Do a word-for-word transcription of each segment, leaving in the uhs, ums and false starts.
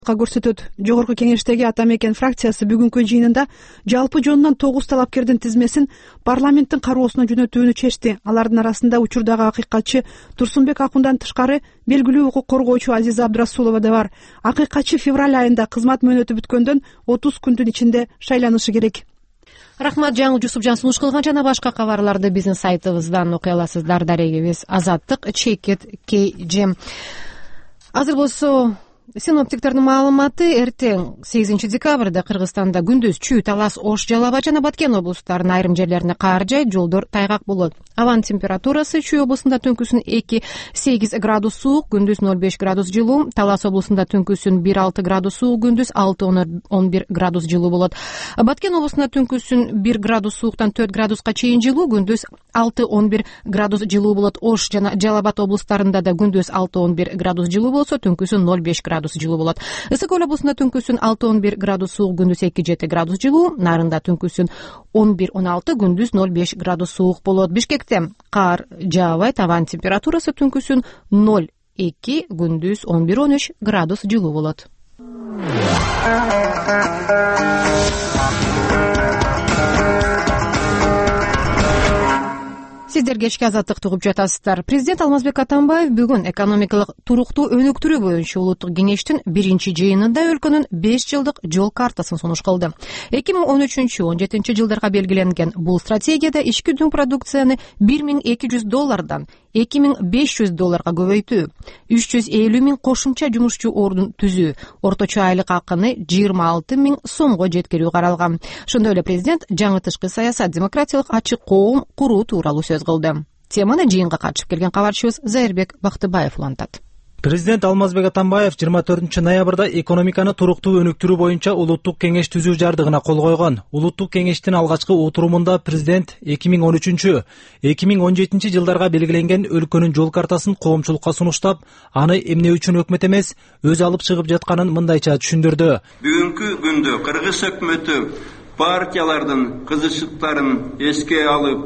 көрсөтөт. Жогорку кеңештеги Ата Мекен фракциясы бүгүнкү жыйынында жалпы жонунан тогуз талапкердин тизмесин парламенттин кароосуна жөнөтүүнү чечти. Алардын арасында учурдагы акыйкатчы Турсунбек Акундан тышкары белгилүү укук коргоочу Азиза Абдрасулова да бар. Акыйкатчы февраль айында кызмат мөөнөтү бүткөндөн отуз күндүн ичинде шайланышы керек. Рахмат, жаңы Жусупжан сунуш кылган жана башка кабарларды биздин сайтыбыздан окуй аласыздар. Дарегибиз Азаттык, Чекет, Кей Жем. Азыр болсо синоптиктердин маалыматы: эртең сегизинчи декабрда Кыргызстанда күндүз Чүй, Талас, Ош, Жалал Абад жана Баткен облустарынын айрым жерлерине кар жайып, жолдор тайгак болот. Абанын температурасы Чүй облусунда түнкүсүн эки сегиз градус суук, күндүз ноль беш градус жылуу. Талас облусунда түнкүсүн бир алты градус суук, күндүз алты он бир градус жылуу болот. Баткен облусунда түнкүсүн бир градус сууктан төрт градуска чейин жылуу, күндүз алты он бир градус жылуу болот. Ош жана Жалал Абад облустарында да күндүз алты он бир градус жылуу болсо, түнкүсүн ноль беш градус жылуу болот. Ысык көл облусунда түнкүсүн алты он бир градус суук, күндүз эки жети градус жылуу. Нарында түнкүсүн он бир он алты, күндүз ноль беш градус суук болот. Бишкекте кар жаабайт, абанын температурасы түнкүсүн ноль эки, күндүз он бир он үч градус жылуу болот. Сиздер кечки Азаттыкты угуп жатасыздар. Президент Алмазбек Атамбаев бүгүн экономикалык туруктуу өнүктүрүү боюнча улуттук кеңештин биринчи жыйынында өлкөнүн беш жылдык жол картасын сунуш кылды. эки миң он үчүнчү он жетинчи жылдарга белгиленген бул стратегияда ички дүң продукцияны бир миң эки жүз доллардан эки миң беш жүз долларга көбөйтүү, үч жүз элүү миң кошумча жумушчу ордун түзүү, орточо айлык акыны жыйырма алты миң сомго жеткирүү каралган. Ошондой эле президент жаңы тышкы саясат, демократиялык ачык коом куруу тууралуу сөз кылды. Теманы жыйынга катышып келген кабарчыбыз Зайырбек Бактыбаев улантат. Президент Алмазбек Атамбаев жыйырма төртүнчү ноябрда экономиканы туруктуу өнүктүрүү боюнча улуттук кеңеш түзүү жардыгына кол койгон. Улуттук кеңештин алгачкы отурумунда президент эки миң он үчүнчү эки миң он жетинчи жылдарга белгиленген өлкөнүн жол картасын коомчулукка сунуштап, аны эмне үчүн өкмөт эмес, өзү алып чыгып жатканын мындайча түшүндүрдү. Бүгүнкү күндө Кыргыз өкмөтү партиялардын кызыкчылыктарын эске алып,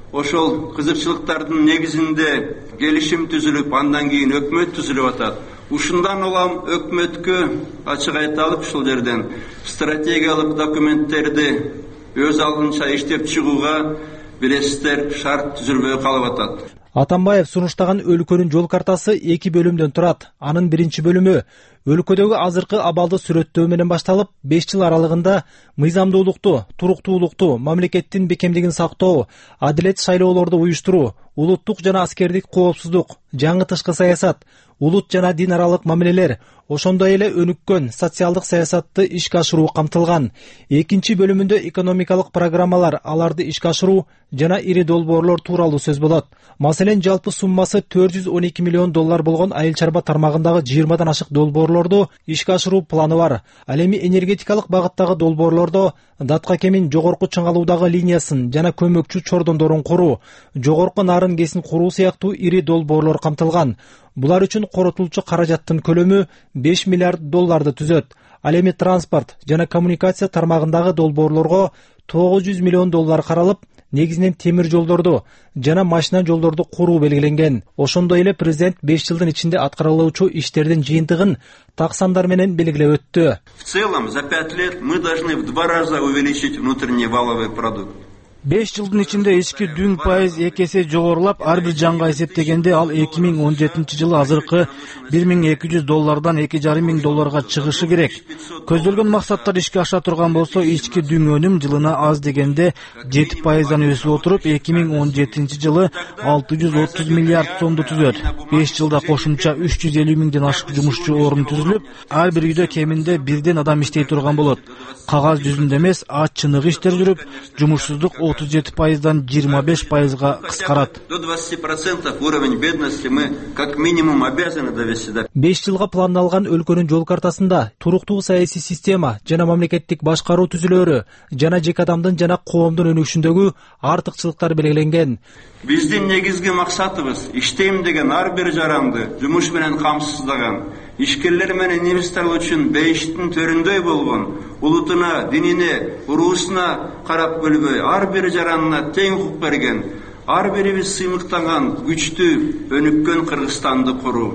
ошол кызыкчылыктардын негизинде келишим түзүлүп, андан кийин өкмөт түзүлүп атат. Ушундан улам өкмөткө ачык айталык, ушул жерден стратегиялык документтерди өз алдынча иштеп чыгууга билесиздер шарт түзүлбөй калып атат. Атамбаев сунуштаган өлкөнүн жол картасы эки бөлүмдөн турат. Анын биринчи бөлүмү өлкөдөгү азыркы абалды сүрөттөө менен башталып, беш жыл аралыгында мыйзамдуулукту, туруктуулукту, мамлекеттин бекемдигин сактоо, адилет шайлоолорду уюштуруу, улуттук жана аскердик коопсуздук, жаңы тышкы саясат, улут жана дин аралык мамилелер, ошондой эле өнүккөн социалдык саясатты ишке ашыруу камтылган. Экинчи бөлүмүндө экономикалык программалар, аларды ишке ашыруу жана ири долбоорлор тууралуу сөз болот. Маселен, жалпы суммасы төрт жүз он эки миллион доллар болгон айыл чарба тармагындагы жыйырмадан ашык долбоорлорду ишке ашыруу планы бар. Ал эми энергетикалык багыттагы долбоорлордо Датка кемин жогорку чыңалуудагы линиясын жана көмөкчү чордондорун куруу, жогорку нарын кесин куруу сыяктуу ири долбоорлор камтылган. Булар үчүн коротулчу каражаттын көлөмү беш миллиард долларды түзөт. Ал эми транспорт жана коммуникация тармагындагы долбоорлорго тогуз жүз миллион доллар каралып, негизинен темир жолдорду жана машина жолдорду куруу белгиленген. Ошондой эле президент беш жылдын ичинде аткарылуучу иштердин жыйынтыгын так сандар менен белгилеп өттү. В целом за пять лет мы должны в два раза увеличить внутренний валовый продукт. беш жылдын ичинде ички дүң пайыз эки эсе жогорулап, ар бир жанга эсептегенде ал эки миң он жетинчи жылы азыркы бир миң эки жүз доллардан эки жарым миң долларга чыгышы керек. Көздөлгөн максаттар ишке аша турган болсо, ички дүң өнүм жылына аз дегенде жети пайыздан өсүп отуруп, эки миң он жетинчи жылы алты жүз отуз миллиард сомду түзөт. беш жылда кошумча үч жүз элүү миңден ашык жумушчу орун түзүлүп, ар бир үйдө кеминде бирден адам иштей турган болот. Кагаз жүзүндө эмес, ат чыныгы иштер жүрүп, жумушсуздук отуз жети пайыздан жыйырма беш пайызга кыскарат. До двадцати процентов уровень бедности мы как минимум обязаны довести до. беш жылга пландалган өлкөнүн жол картасында туруктуу саясий система жана мамлекеттик башкаруу түзүлөрү жана жеке адамдын жана коомдун өнүгүшүндөгү артыкчылыктар белгиленген. Биздин негизги максатыбыз иштейм деген ар бир жаранды жумуш менен камсыздаган, ишкерлер менен инвесторлор үчүн бейиштин төрүндөй болгон, улутуна, динине, уруусуна карап бөлбөй, ар бир жаранына тең укук берген, ар бирибиз сыймыктанган күчтүү, өнүккөн Кыргызстанды куруу.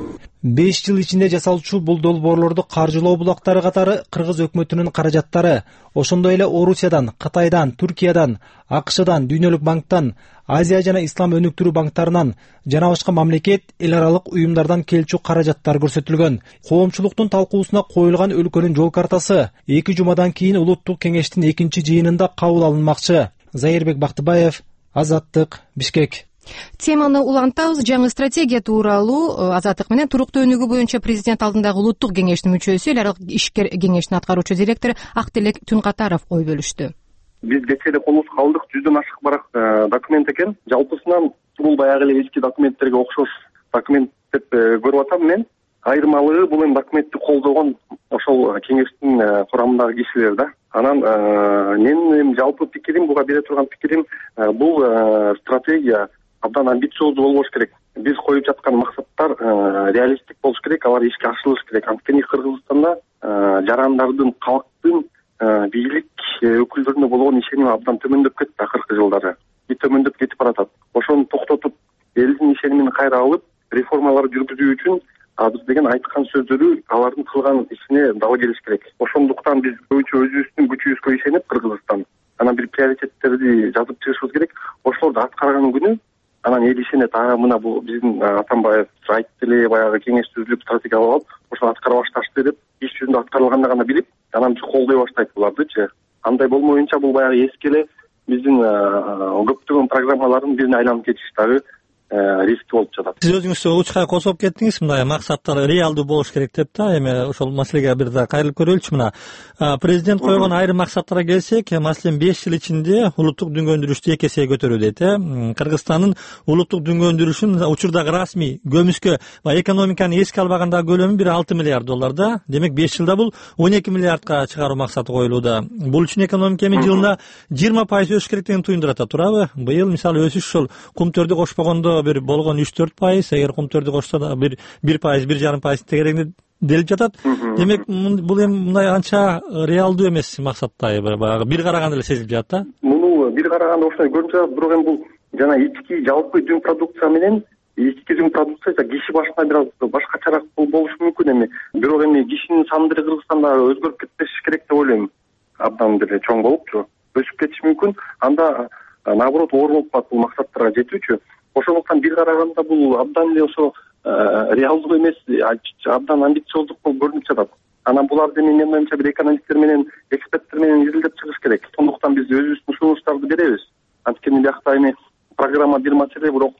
беш жыл ичинде жасалчу бул долбоорлорду каржылоо булактары катары кыргыз өкмөтүнүн каражаттары, ошондой эле Орусиядан, Кытайдан, Түркиядан, АКШдан, Дүйнөлүк банктан, Азия жана Ислам өнүктүрүү банктарынан жана башка мамлекет, эл аралык уюмдардан келчү каражаттар көрсөтүлгөн. Коомчулуктун талкуусуна коюлган өлкөнүн жол картасы эки жумадан кийин Улуттук кеңештин экинчи жыйынында кабыл алынмакчы. Зайырбек Бактыбаев, Азаттык, Бишкек. Теманы улантабыз. Жаңы стратегия тууралуу Азаттык менен туруктуу өнүгүү боюнча президент алдындагы Улуттук кеңештин мүчөсү, эл аралык ишкер кеңештин аткаруучу директору Актилек Түнкатаров ой бөлүштү. Биз кечээ эле колубузга алдык, жүздөн ашык барак документ экен. Жалпысынан бул баягы эле эски документтерге окшош документ деп көрүп атам мен. Айырмалыгы бул эми документти колдогон ошол кеңештин курамындагы кишилер да. Анан менин эми жалпы пикирим, буга бере турган пикирим, бул стратегия абдан амбициоздуу болбош керек. Биз коюп жаткан максаттар реалисттик болуш керек, алар ишке ашырылыш керек. Анткени Кыргызстанда жарандардын, калктын бийлик өкүлдөрүнө болгон ишеними абдан төмөндөп кетти акыркы жылдары. И төмөндөп кетип баратат. Ошону токтотуп, элдин ишенимин кайра алып, реформалар жүргүзүү үчүн азыр деген айткан сөздөрү алардын кылган ишине дал келиш керек. Ошондуктан биз көбүнчө өзүбүздүн күчүбүзгө ишенип Кыргызстан анан бир приоритеттерди жазып чыгышыбыз керек. Ошолорду аткарган күнү анан эл ишенет. А мына бул биздин Атамбаев айтты эле, баягы кеңеш түзүлүп стратегия алып, ошону аткара башташты деп, иш жүзүндө аткарылганда гана билип, анан колдой баштайт булардычы. Андай болмоюнча бул баягы эски эле биздин көптөгөн программалардын бирине айланып кетиш дагы риски болуп жатат. Сиз өзүңүз учкай косуп кеттиңиз, мындай максаттар реалдуу болуш керек деп да, эми ошол маселеге бир да кайрылып көрөлүчү. Мына президент койгон айрым максаттарга келсек, маселен беш жыл ичинде улуттук дүнгө өндүрүштү эки эсеге көтөрүү дейт. Кыргызстандын улуттук дүнгө өндүрүшүн учурдагы расмий көмүскө экономиканы эске албаганда көлөмү бир алты миллиард доллар да. Демек беш жылда бул он эки миллиардка чыгаруу максаты коюлууда. Бул үчүн экономика эми жылына жыйырма пайыз өсүш керектигин туюндурат, туурабы? Быйыл мисалы өсүш ушул кумтөрдү кошпогондо бир болгон үч төрт пайыз, эгер кумтөрдү кошсо да бир бир пайыз, бир жарым пайыз тегерегинде делип жатат. Демек бул эми мындай анча реалдуу эмес максаттай, баягы бир караганда эле сезилип жатат да. Муну бир караганда ошондой көрүнүп жатат, бирок эми бул жана ички жалпы дүң продукция менен ички дүң продукция киши башына бир аз башкачараак болушу мүмкүн эми. Бирок эми кишинин саны деле Кыргызстанда өзгөрүп кетпеш керек деп ойлойм. Абдан деле чоң болупчу, өсүп кетиши мүмкүн. Анда наоборот оор болуп калат бул максаттарга жетүүчү. Ошондуктан бир караганда бул абдан эле ошо реалдуу эмес, абдан амбициоздук болуп көрүнүп жатат. Анан буларды менин оюмча бир экономисттер менен, эксперттер менен изилдеп чыгыш керек. Ошондуктан биз өзүбүздүн сунуштарды беребиз. Анткени биякта эми программа бир маселе, бирок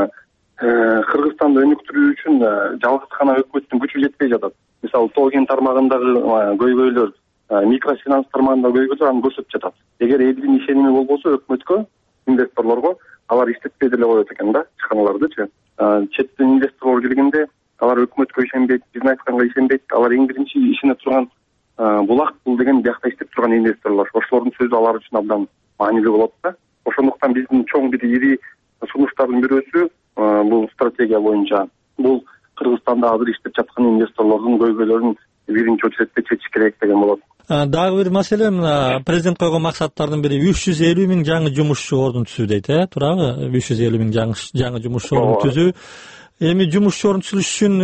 Кыргызстанды өнүктүрүү үчүн жалгыз гана өкмөттүн күчү жетпей жатат. Мисалы тоо кен тармагындагы көйгөйлөр, микрофинанс тармагындагы көйгөйлөр аны көрсөтүп жатат. Эгер элдин ишеними болбосо өкмөткө, инвесторлорго, алар иштетпей деле коет экен да, ишканалардычы. Четтен инвесторлор келгенде алар өкмөткө ишенбейт, биздин айтканга ишенбейт. Алар эң биринчи ишене турган булак бул деген биякта иштеп турган инвесторлор. Ошолордун сөзү алар үчүн абдан маанилүү болот да. Ошондуктан биздин чоң бир ири сунуштардын бирөөсү бул стратегия боюнча бул Кыргызстанда азыр иштеп жаткан инвесторлордун көйгөйлөрүн биринчи очередте чечиш керек деген болот. Дагы бир маселе, мына президент койгон максаттардын бири үч жүз элүү миң жаңы жумушчу ордун түзүү дейт, э, туурабы? үч жүз элүү миң жаңы жумушчу ордун түзүү. Эми жумушчу орун түзүш үчүн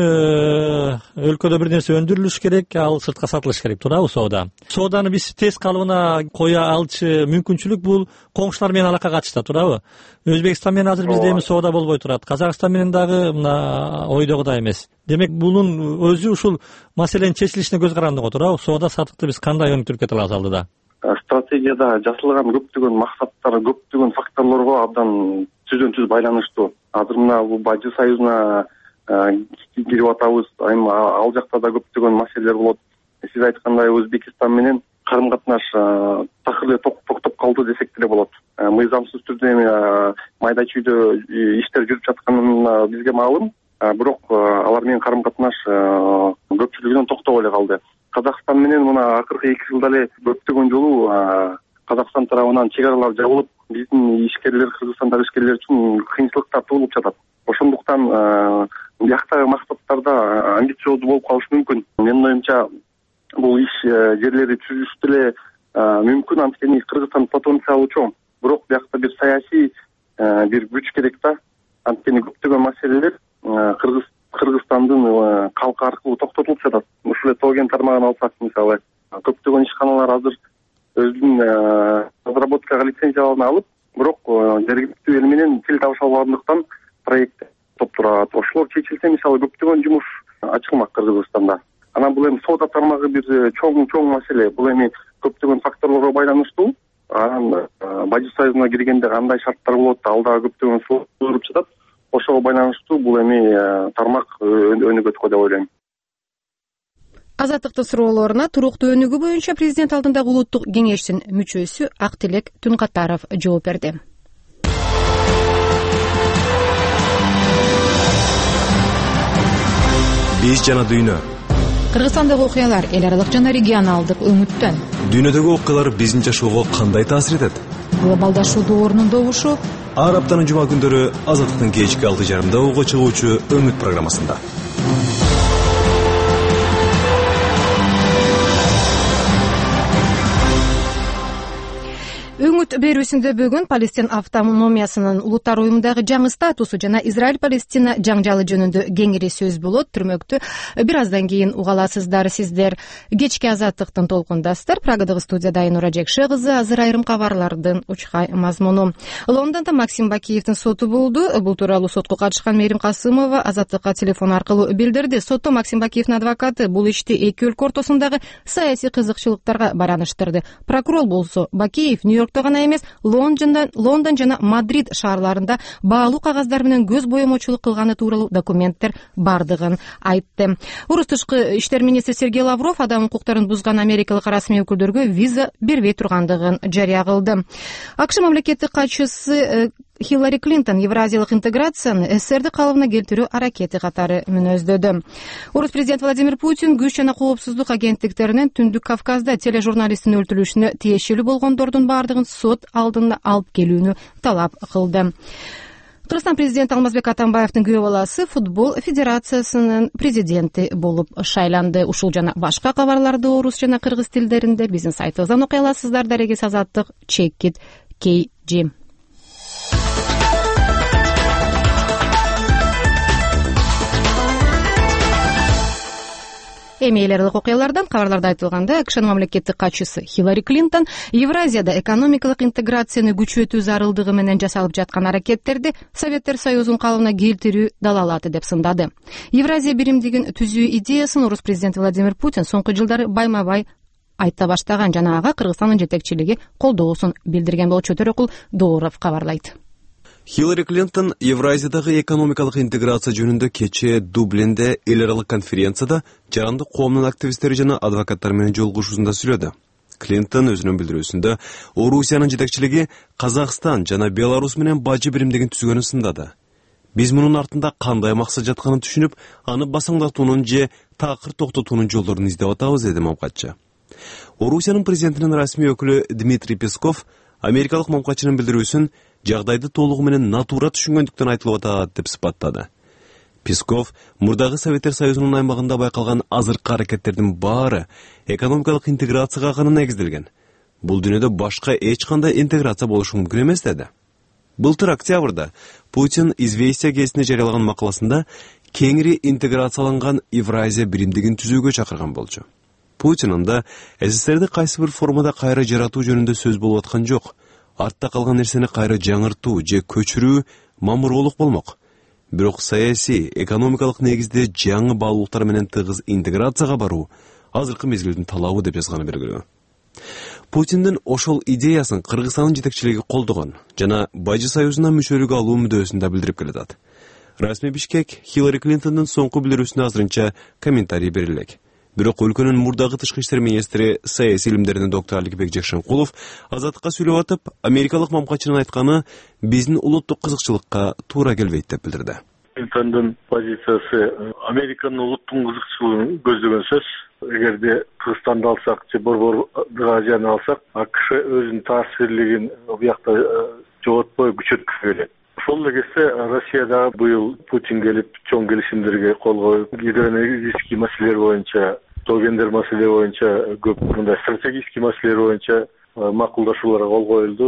өлкөдө бир нерсе өндүрүлүш керек, ал сыртка сатылыш керек, туурабы? Соода. Сооданы биз тест калыбына кое алчу мүмкүнчүлүк бул коңшулар менен алакага ачышта, туурабы? Өзбекстан менен азыр бизде эми соода болбой турат. Казакстан менен дагы мына ойдогудай эмес. Демек бунун өзү ушул маселенин чечилишине көз каранды го, туурабы? Соода сатыкты биз кандай өнүктүрүп кете алабыз алдыда? Стратегияда жасалган көптөгөн максаттар, көптөгөн факторлорго абдан түздөн түз байланыштуу. Азыр мына бул Бажы союзуна кирип атабыз, эми ал жакта да көптөгөн маселелер болот. Сиз айткандай Өзбекстан менен карым катнаш такыр эле токтоп калды десек деле болот. Мыйзамсыз түрдө эми майда чүйдө иштер жүрүп жатканы бизге маалым, бирок алар менен карым катнаш көпчүлүгүнөн токтобой эле калды. Казакстан менен мына акыркы эки жылда эле көптөгөн жолу Казакстан тарабынан чек аралар жабылып, биздин ишкерлер, Кыргызстандагы ишкерлер үчүн кыйынчылыктар туулуп жатат. Ошондуктан бияктагы максаттарда амбициоздуу болуп калыш мүмкүн. Менин оюмча бул иш жерлери түзүш деле мүмкүн, анткени Кыргызстан потенциалы чоң. Бирок биякта бир саясий бир күч керек да. Анткени көптөгөн маселелер Кыргыз Кыргызстандын калкы аркылуу токтотулуп жатат. Ушул эле тоген тармагын алсак, мисалы көптөгөн ишканалар азыр өзүнүн разработкага лицензияларын алып, бирок жергиликтүү эл менен тил табыша албагандыктан проект топ турат. Ошолор чечилсе, мисалы көптөгөн жумуш ачылмак Кыргызстанда. Анан бул эми соода тармагы бир чоң чоң маселе. Бул эми көптөгөн факторлорго байланыштуу. Анан Бажы союзуна киргенде кандай шарттар болот, алда көптөгөн сууруп жатат. Ошого байланыштуу бул эми тармак өнүгөткө деп ойлойм. Азаттыктын суроолоруна туруктуу өнүгүү боюнча президент алдындагы улуттук кеңештин мүчөсү Актилек Түнкатаров жооп берди. Биз жана дүйнө. Кыргызстандагы окуялар эл аралык жана регионалдык өңүттөн. Дүйнөдөгү окуялар биздин жашоого кандай таасир этет? Глобалдашуу доорунун добушу. Ар аптанын жума күндөрү Азаттыктын кечки алты жарымда уга чыгуучу Өңүт программасында. Өңүт берүүсүндө бүгүн Палестин автономиясынын улуттар уюмундагы жаңы статусу жана Израиль-Палестина жаңжалы жөнүндө кеңири сөз болот. Түрмөктү бир аздан кийин уга аласыздар. Сиздер кечки Азаттыктын толкундасыздар. Прагадагы студияда Айнура Жекше кызы. Азыр айрым кабарлардын учкай мазмуну. Лондондо Максим Бакиевдин соту болду. Бул тууралуу сотко катышкан Мээрим Касымова Азаттыкка телефон аркылуу билдирди. Сотто Максим Бакиевдин адвокаты бул ишти эки өлкө ортосундагы саясий кызыкчылыктарга байланыштырды. Прокурор болсо Бакиев Нью-Йорк гана эмес, Лондондон, Лондон жана Мадрид шаарларында баалуу кагаздар менен көз боемочулук кылганы тууралуу документтер бардыгын айтты. Орус тышкы иштер министри Сергей Лавров адам укуктарын бузган америкалык расмий өкүлдөргө виза бербей тургандыгын жарыя кылды. АКШ мамлекеттик катчысы Хиллари Клинтон евразиялык интеграцияны СССРди калыбына келтирүү аракети катары мүнөздөдү. Орус президенти Владимир Путин күч жана коопсуздук агенттиктеринин Түндүк Кавказда тележурналисттин өлтүрүлүшүнө тиешелүү болгондордун бардыгын сот алдына алып келүүнү талап кылды. Кыргызстан президенти Алмазбек Атамбаевдин күйөө баласы футбол федерациясынын президенти болуп шайланды. Ушул жана башка кабарларды орус жана кыргыз тилдеринде биздин сайтыбыздан окуй аласыздар. Дарегес Азаттык чекит кей джи. Эми эл аралык окуялардан кабарларда айтылгандай, АКШнын мамлекеттик катчысы Хиллари Клинтон Евразияда экономикалык интеграцияны күчөтүү зарылдыгы менен жасалып жаткан аракеттерди Советтер Союзунун калыбына келтирүү далалаты деп сындады. Евразия биримдигин түзүү идеясын орус президенти Владимир Путин соңку жылдары байма-бай айта баштаган жана ага Кыргызстандын жетекчилиги колдоосун билдирген болчу. Төрөкул Дооров кабарлайт. Хиллари Клинтон Евразиядагы экономикалык интеграция жөнүндө кечээ Дублинде эл аралык конференцияда жарандык коомдун активисттери жана адвокаттар менен жолугушуусунда сүйлөдү. Клинтон өзүнүн билдирүүсүндө Орусиянын жетекчилиги Казакстан жана Беларусь менен бажы биримдигин түзгөнүн сындады. Биз мунун артында кандай максат жатканын түшүнүп, аны басаңдатуунун же такыр токтотуунун жолдорун издеп атабыз, деди мамкатчы. Орусиянын президентинин расмий өкүлү Дмитрий Песков америкалык мамкатчынын билдирүүсүн жагдайды толугу менен натура түшүнгөндүктөн айтылып атат деп сыпаттады. Песков мурдагы Советтер Союзунун аймагында байкалган азыркы аракеттердин баары экономикалык интеграцияга гана негизделген. Бул дүйнөдө башка эч кандай интеграция болушу мүмкүн эмес деди. Былтыр октябрда Путин Известия гезитине жарыялаган макаласында кеңири интеграцияланган Евразия биримдигин түзүүгө чакырган болчу. Путин анда СССРди кайсы бир формада кайра жаратуу жөнүндө сөз болуп аткан жок. Артта калган нерсени кайра жаңыртуу же көчүрүү мамыроолук болмок. Бирок саясий, экономикалык негизде жаңы баалуулуктар менен тыгыз интеграцияга баруу азыркы мезгилдин талабы деп жазганы белгилүү. Путиндин ошол идеясын Кыргызстандын жетекчилиги колдогон жана Бажы союзуна мүчөлүк алуу мүдөөсүн да билдирип келатат. Расмий Бишкек Хиллари Клинтондун соңку билдирүүсүнө азырынча комментарий берилек. Бирок өлкөнүн мурдагы тышкы иштер министри саясий илимдеринин доктору Аликбек Жакшенкулов Азаттыкка сүйлөп атып, америкалык мамкатчынын айтканы биздин улуттук кызыкчылыкка туура келбейт деп билдирди. Клинтондун позициясы Американын улуттук кызыкчылыгын көздөгөн сөз. Эгерде Кыргызстанды алсак же Борбор Азияны алсак, АКШ өзүнүн таасирлигин буякта жоготпой күчөткүсү келет. Ошол эле кезде Россияда быйыл Путин келип чоң келишимдерге кол коюп, гидроэнергетический маселелер боюнча, тогендер маселе боюнча көп мындай стратегический маселелер боюнча макулдашууларга кол коюлду.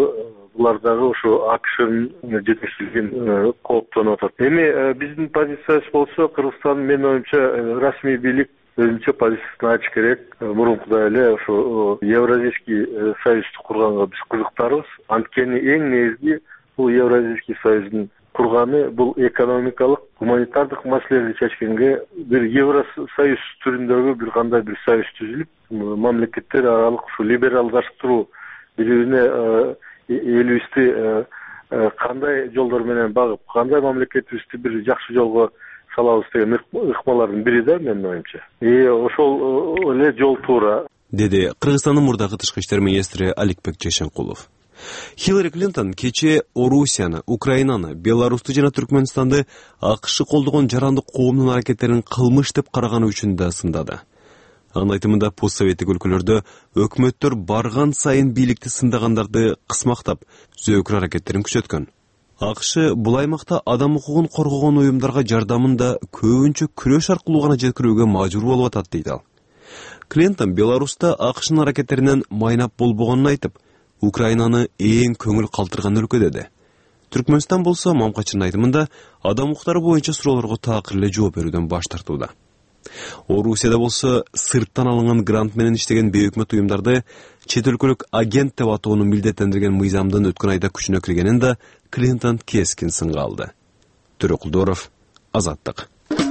булар дагы ошо АКШнын жетекчилигин кооптонуп атат. Эми биздин позициябыз болсо, Кыргызстан менин оюмча расмий бийлик өзүнчө позициясын ачыш керек. Мурункудай эле ошо Евразийский союзду курганга биз кызыктарбыз. Анткени эң негизги бул Евразийский союздун курганы бул экономикалык, гуманитардык маселелерди чечкенге бир Евросоюз түрүндөгү бир кандай бир союз түзүлүп, мамлекеттер аралык ушу либералдаштыруу, бири-бирине элибизди кандай жолдор менен багып, кандай мамлекетибизди бир жакшы жолго салабыз деген ыкмалардын бири да менин оюмча. И ошол эле жол туура, деди Кыргызстандын мурдагы тышкы иштер министри Аликбек Жэшенкулов. Хиллари Клинтон кече Орусияны, Украинаны, Беларусты жана Түркмөнстанды АКШ колдогон жарандык коомдун аракеттерин кылмыш деп караганы үчүн да сындады. Анын айтымында постсоветтик өлкөлөрдө өкмөттөр барган сайын бийликти сындагандарды кысмактап, зөөкүр аракеттерин күчөткөн. АКШ бул аймакта адам укугун коргогон уюмдарга жардамын да көбүнчө күрөш аркылуу гана жеткирүүгө мажбур болуп атат дейт ал. Клинтон Беларуста АКШнын аракеттеринен майнап болбогонун айтып, Украинаны эң көңүл калтырган өлкө деди. Түркмөнстан болсо Мамкачынын айтымында адам укуктары боюнча суроолорго такыр эле жооп берүүдөн баш тартууда. Орусияда болсо сырттан алынган грант менен иштеген бейөкмөт уюмдарды чет өлкөлүк агент деп атоону милдеттендирген мыйзамдын өткөн айда күчүнө киргенин да Клинтон кескин сынга алды. Төрөкулдоров, Азаттык.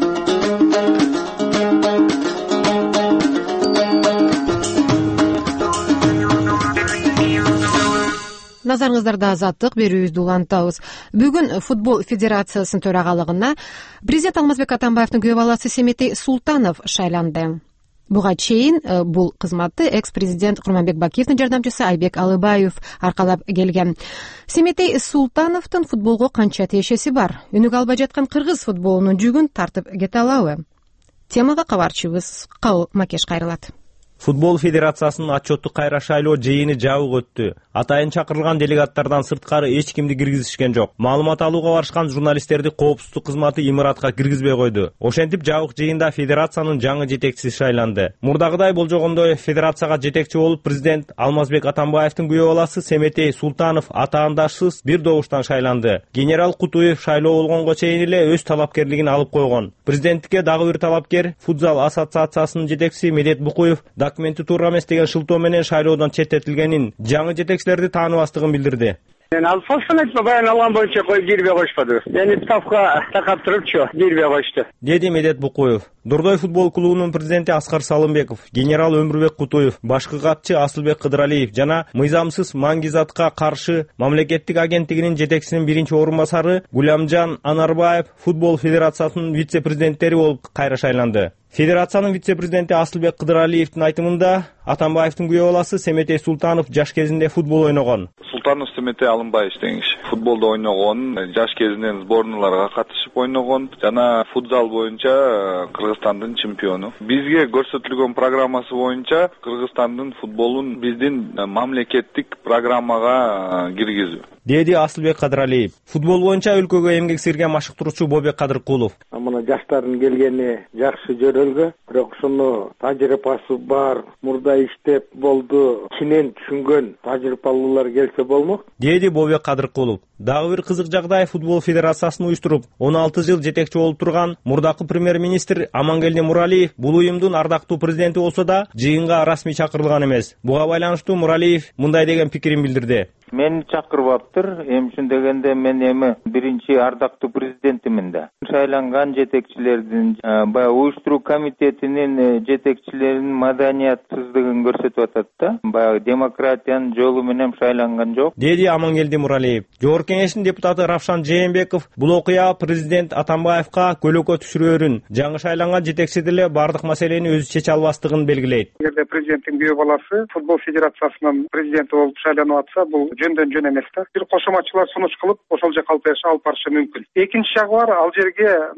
Назарыңыздарда Азаттык берүүбүздү улантабыз. Бүгүн футбол федерациясынын төрагалыгына президент Алмазбек Атамбаевдин күйөө баласы Семетей Султанов шайланды. Буга чейин бул кызматты экс-президент Курманбек Бакиевдин жардамчысы Айбек Алыбаев аркалап келген. Семетей Султановдун футболго канча тиешеси бар? Үнүгө албай жаткан кыргыз футболунун жүгүн тартып кете алабы? Темага кабарчыбыз Кабыл Макеш кайрылат. Футбол федерациясынын отчеттук кайра шайлоо жыйыны жабык өттү. Атайын чакырылган делегаттардан сырткары эч кимди киргизишкен жок. Маалымат алууга барышкан журналисттерди коопсуздук кызматы имаратка киргизбей койду. Ошентип жабык жыйында федерациянын жаңы жетекчиси шайланды. Мурдагыдай болжогондой федерацияга жетекчи болуп президент Алмазбек Атамбаевдин күйөө баласы Семетей Султанов атаандашсыз бир добуштан шайланды. Генерал Кутуев шайлоо болгонго чейин эле өз талапкерлигин алып койгон. Президенттикке дагы бир талапкер футзал ассоциациясынын жетекчиси Медет Букуев документи туура эмес деген шылтоо менен шайлоодон четтетилгенин, жаңы жетекчилерди тааныбастыгын билдирди. Мен алфасына баян алган боюнча коюп кирбей койушпады. Мени ставка такап турупчу кирбей коюшту, деди Медет Букуев. Дордой футбол клубунун президенти Аскар Салымбеков, генерал Өмүрбек Кутуев, башкы катчы Асылбек Кыдыралиев жана мыйзамсыз маңгизатка каршы мамлекеттик агенттигинин жетекчисинин биринчи орун басары Гулямжан Анарбаев футбол федерациясынын вице-президенттери болуп кайра шайланды. Федерациянын вице-президенти Асылбек Кыдыралиевдин айтымында Атамбаевдин күйөө баласы Семетей Султанов жаш кезинде футбол ойногон. Султанов Семетей Алымбаевич деген киши футболдо ойногон, жаш кезинен сборналарга катышып ойногон жана футзал боюнча Кыргызстандын чемпиону. Бизге көрсөтүлгөн программасы боюнча Кыргызстандын футболун биздин мамлекеттик программага киргизүү, деди Асылбек Кыдыралиев. Футбол боюнча өлкөгө эмгек сирген машыктыруучу Бобек Кадыркулов. Мына жаштардын келгени жакшы жөрөлгө, бирок ушуну тажрыйбасы бар, мурда иштеп болду, кенен түшүнгөн тажрыйбалуулар келсе болмок, деди Бобек Кадыркулов. Дагы бир кызык жагдай футбол федерациясын уюштуруп, он алты жыл жетекчи болуп турган мурдакы премьер-министр Амангелди Муралиев бул уюмдун ардактуу президенти болсо да, жыйынга расмий чакырылган эмес. Буга байланыштуу Муралиев мындай деген пикирин билдирди. Мени чакырбаптыр, эми ушун дегенде мен эми биринчи ардактуу президентимин да. Шайланган жетекчилердин баягы уюштуруу комитетинин жетекчилеринин маданиятсыздыгын көрсөтүп атат да. Баягы демократиянын жолу менен шайланган жок, деди Амангелди Муралиев. Жогорку кеңештин депутаты Равшан Жээнбеков бул окуя президент Атамбаевка көлөкө түшүрөөрүн, жаңы шайланган жетекчи деле бардык маселени өзү чече албастыгын белгилейт. Эгерде президенттин күйөө баласы футбол федерациясынын президенти болуп шайланып атса, бул жөндөн жөн эмес да. Бир кошумачылар сунуш кылып, ошол жака алып алып барышы мүмкүн. Экинчи жагы бар, ал жерге мүмкүн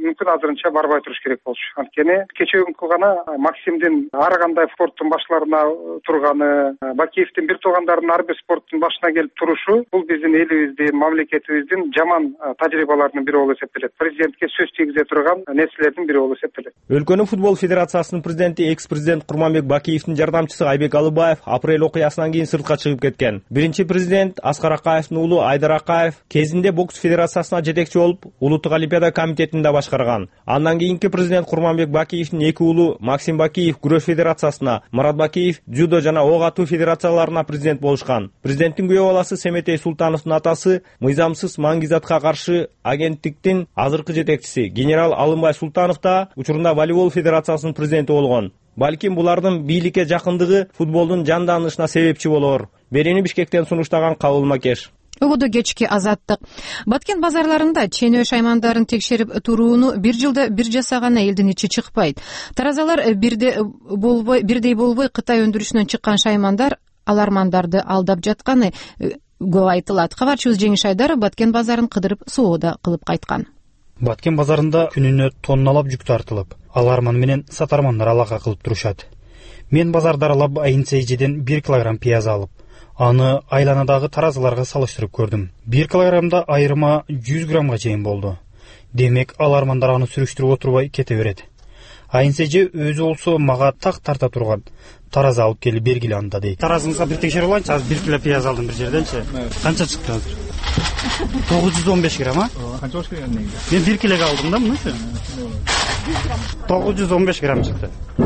азырынча барбай туруш керек болчу. Анткени кечеүнкү гана Максимдин ар кандай спорттун башларына турганы, Бакиевдин бир туугандарынын ар бир спорттун башына келип турушу бул биздин элибиздин, мамлекетибиздин жаман тажрыйбаларынын бири болуп эсептелет. Президентке сөз тийгизе турган нерселердин бири болуп эсептелет. Өлкөнүн футбол федерациясынын президенти экс-президент Курманбек Бакиевдин жардамчысы Айбек Алыбаев апрель окуясынан кийин сыртка чыгып кеткен. Биринчи президент Аскар Акаевдин уулу Айдар Акаев кезинде бокс федерациясына жетекчи болуп, улуттук олимпиада комитетин да башкарган. Андан кийинки президент Курманбек Бакиевдин эки уулу Максим Бакиев күрөш федерациясына, Марат Бакиев дзюдо жана ок атуу федерацияларына президент болушкан. Президенттин күйөө баласы Семетей Султановдун атасы мыйзамсыз маңгизатка каршы агенттиктин азыркы жетекчиси генерал Алымбай Султанов да учурунда волейбол федерациясынын президенти болгон. Балким булардын бийликке жакындыгы футболдун жанданышына себепчи болор. Берени Бишкектен сунуштаган Кабыл Макеш. Угуду кечки азаттык. Баткен базарларында ченөө шаймандарын текшерип турууну бир жылда бир жасаган элдин ичи чыкпайт. Таразалар бирде болбой, бирдей болбой Кытай өндүрүшүнөн чыккан шаймандар алармандарды алдап жатканы көп айтылат. Кабарчыбыз Жеңиш Айдаров Баткен базарын кыдырып соода кылып кайткан. Баткен базарында күнүнө тонналап жүк тартылып, аларман менен сатармандар алака кылып турушат. Мен базарды аралап айын-сейжеден бир килограмм пияз алып, аны айланадагы таразаларга салыштырып көрдүм. бир килограммда айырма жүз граммга чейин болду. Демек, алармандар аны сүрүштүрүп отурбай кете берет. Айын-сейже өзү болсо мага так тарта турган тараза алып келип бергиле анда дейт. Таразыңызга бир текшерип алайынчы, азыр бир кило пияз алдым бир жерденчи. Канча чыкты азыр? тогуз жүз он беш грамм, а? Канча болуш керек негизи? Мен бир килого алдым да мынучу. тогуз жүз он беш грамм чыкты.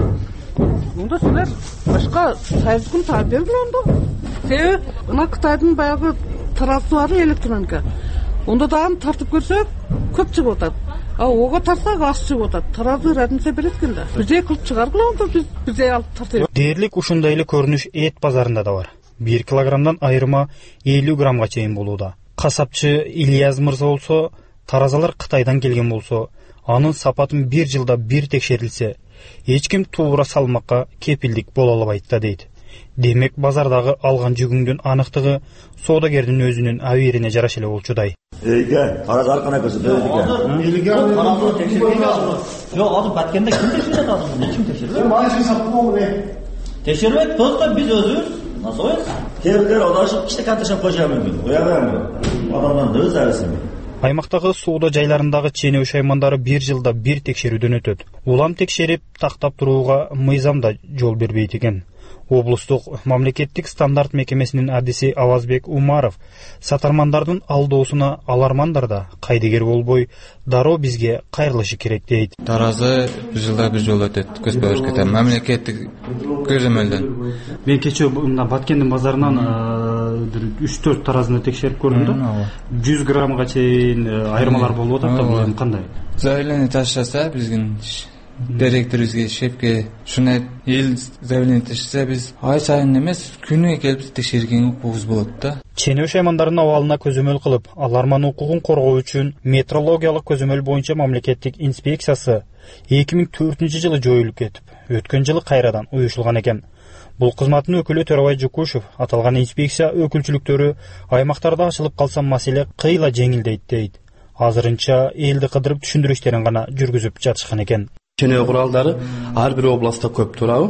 Онда силер башка сайызгын таап бергиле онда. Себеби мына Кытайдын баягы таразысы бар электроника. Онда дагы тартып көрсөк көп чыгып атат. А ого тарсак аз чыгып атат. Таразы разница берет экен да. Бизде кылып чыгаргыла онда биз бизде алып тартып. Дээрлик ушундай эле көрүнүш эт базарында да бар. бир килограммдан айырма элүү граммга чейин болууда. Касапчы Ильяз мырза болсо, таразалар Кытайдан келген болсо, анын сапатын бир жылда бир текшерилсе, эч ким туура салмакка кепилдик боло албайт да дейт. Демек, базардагы алган жүгүңдүн аныктыгы соодагердин өзүнүн абийирине жараша эле болчудай. Эйге, тараза аркана көрсөтөт экен. Элге тараза текшерген жок, азыр Баткенде ким текшерет азыр? Эч ким текшербейт. Маңызы сапкан эле. Текшербейт, тоска биз өзүбүз. Насоюз? Кээбирлер одашып кичте канташап койшо мүмкүн. Уяган адамдан өз арасында. Аймактагы соода жайларындагы ченөө шаймандары бир жылда бир текшерүүдөн өтөт. Улам текшерип тактап турууга мыйзамда жол бербейт экен. Облустук мамлекеттик стандарт мекемесинин адиси Авазбек Умаров сатармандардын алдоосуна алармандар да кайдыгер болбой дароо бизге кайрылышы керек дейт. Таразы бир жылда бир жолу өтөт. Көзбө өркөтө мамлекеттик көзөмөлдөн. Мен кечээ мына Баткендин базарынан үч төрт таразыны текшерип көрдүм да. жүз граммга чейин айырмалар болуп атат да, бул кандай? Заявление таштаса биздин директорубузга шепке шуна эл заявление таштаса биз ай сайын эмес күнүгө келип текшерген укугубуз болот да. Ченөө шаймандарынын абалына көзөмөл кылып, аларман укугун коргоо үчүн метрологиялык көзөмөл боюнча мамлекеттик инспекциясы эки миң төртүнчү жылы жоюлуп кетип, өткөн жылы кайрадан уюшулган экен. Бул кызматтын өкүлү Төрөбай Жукушев аталган инспекция өкүлчүлүктөрү аймактарда ачылып калса маселе кыйла жеңилдейт дейт. Азырынча элди кыдырып түшүндүрүү иштерин гана жүргүзүп жатышкан экен. Ченөө куралдары ар бир областта көп турабы.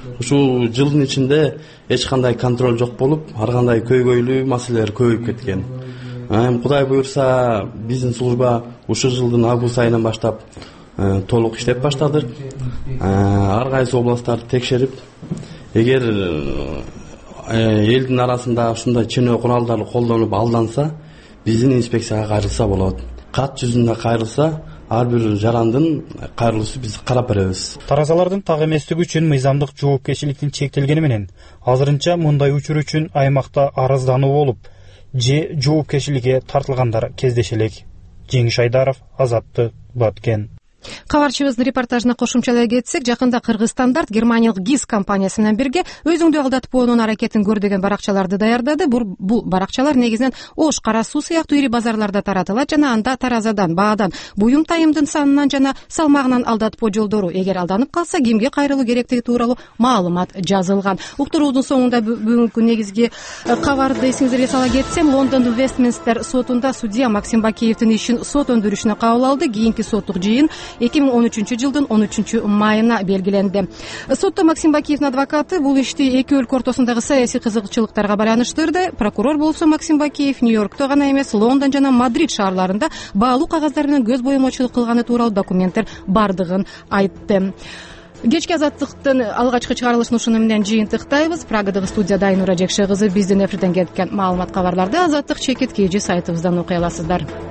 Ушул жылдын ичинде эч кандай контроль жок болуп, ар кандай көйгөйлүү маселелер көбөйүп кеткен. Эми Кудай буйрса, биздин служба ушул жылдын август айынан баштап толук иштеп баштадык. Ар кайсы областтарды текшерип, эгер элдин арасында ушундай ченөө куралдары колдонуп алданса, биздин инспекцияга кайрылса болот. Кат жүзүндө кайрылса, ар бир жарандын кайрылышын биз карап беребиз. Таразалардын так эместиги үчүн мыйзамдык жоопкерчиликтин чектелгени менен азырынча мындай учур үчүн аймакта арыздануу болуп, же жоопкерчиликке тартылгандар кездеше элек. Жеңиш Айдаров, Азаттык, Баткен. Кабарчыбыздын репортажына кошумчалай кетсек, жакында Кыргызстандарт Германиялык ГИС компаниясы менен бирге өзүңдү алдатпоонун аракетин көр деген баракчаларды даярдады. Бул баракчалар негизинен Ош, Кара Суу сыяктуу ири базарларда таратылат жана анда таразадан, баадан, буюм тайымдын санынан жана салмагынан алдатпоо жолдору, эгер алданып калса кимге кайрылуу керектиги тууралуу маалымат жазылган. Уктуруубдун соңунда бүгүнкү негизги кабарды эсиңизге сала кетсем, Лондондун Вестминстер сотунда судья Максим Бакиевдин ишин сот өндүрүшүнө кабыл алды. Кийинки соттук жыйын эки миң он үчүнчү жылдын он үчүнчү майына белгиленди. Сотто Максим Бакиевдин адвокаты бул ишти эки өлкө ортосундагы саясий кызыкчылыктарга байланыштырды. Прокурор болсо Максим Бакиев Нью-Йоркто гана эмес, Лондон жана Мадрид шаарларында баалуу кагаздар менен көз боемочулук кылганы тууралуу документтер бардыгын айтты. Кечки азаттыктын алгачкы чыгарылышын ушуну менен жыйынтыктайбыз. Прагадагы студияда Айнура Жекше кызы биздин эфирден кеткен маалымат кабарларды Азаттык чекит кей жи сайтыбыздан окуй аласыздар.